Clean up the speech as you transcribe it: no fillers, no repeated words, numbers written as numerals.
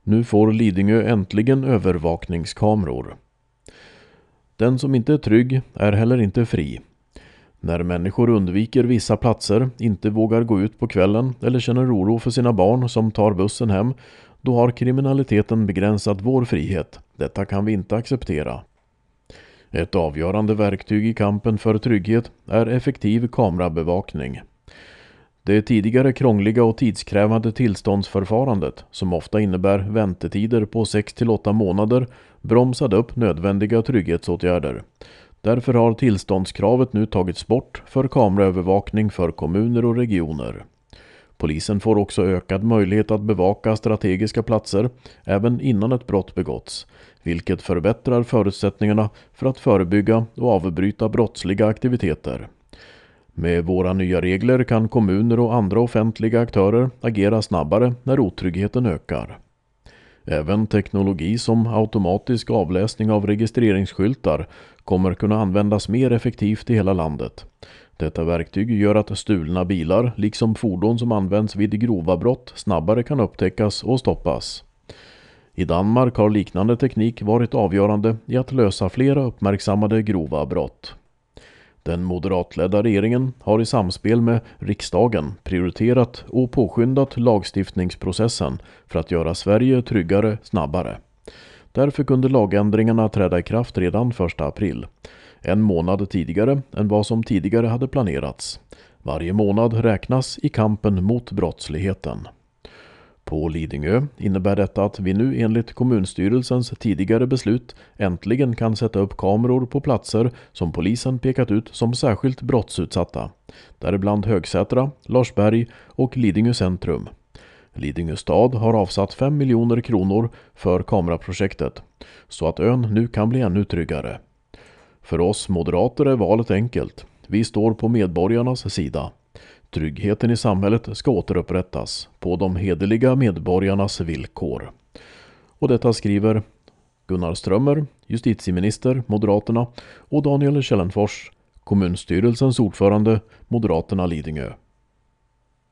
Nu får Lidingö äntligen övervakningskameror. Den som inte är trygg är heller inte fri. När människor undviker vissa platser, inte vågar gå ut på kvällen eller känner oro för sina barn som tar bussen hem, då har kriminaliteten begränsat vår frihet. Detta kan vi inte acceptera. Ett avgörande verktyg i kampen för trygghet är effektiv kamerabevakning. Det tidigare krångliga och tidskrävande tillståndsförfarandet, som ofta innebär väntetider på 6-8 månader, bromsade upp nödvändiga trygghetsåtgärder. Därför har tillståndskravet nu tagits bort för kameraövervakning för kommuner och regioner. Polisen får också ökad möjlighet att bevaka strategiska platser även innan ett brott begåtts, vilket förbättrar förutsättningarna för att förebygga och avbryta brottsliga aktiviteter. Med våra nya regler kan kommuner och andra offentliga aktörer agera snabbare när otryggheten ökar. Även teknologi som automatisk avläsning av registreringsskyltar kommer kunna användas mer effektivt i hela landet. Detta verktyg gör att stulna bilar, liksom fordon som används vid grova brott, snabbare kan upptäckas och stoppas. I Danmark har liknande teknik varit avgörande i att lösa flera uppmärksammade grova brott. Den moderatledda regeringen har i samspel med riksdagen prioriterat och påskyndat lagstiftningsprocessen för att göra Sverige tryggare snabbare. Därför kunde lagändringarna träda i kraft redan 1 april, en månad tidigare än vad som tidigare hade planerats. Varje månad räknas i kampen mot brottsligheten. På Lidingö innebär detta att vi nu enligt kommunstyrelsens tidigare beslut äntligen kan sätta upp kameror på platser som polisen pekat ut som särskilt brottsutsatta, däribland Högsätra, Larsberg och Lidingö centrum. Lidingö stad har avsatt 5 miljoner kronor för kameraprojektet, så att ön nu kan bli ännu tryggare. För oss moderater är valet enkelt. Vi står på medborgarnas sida. Tryggheten i samhället ska återupprättas på de hederliga medborgarnas villkor. Och detta skriver Gunnar Strömmer, justitieminister, Moderaterna, och Daniel Källenfors, kommunstyrelsens ordförande, Moderaterna Lidingö.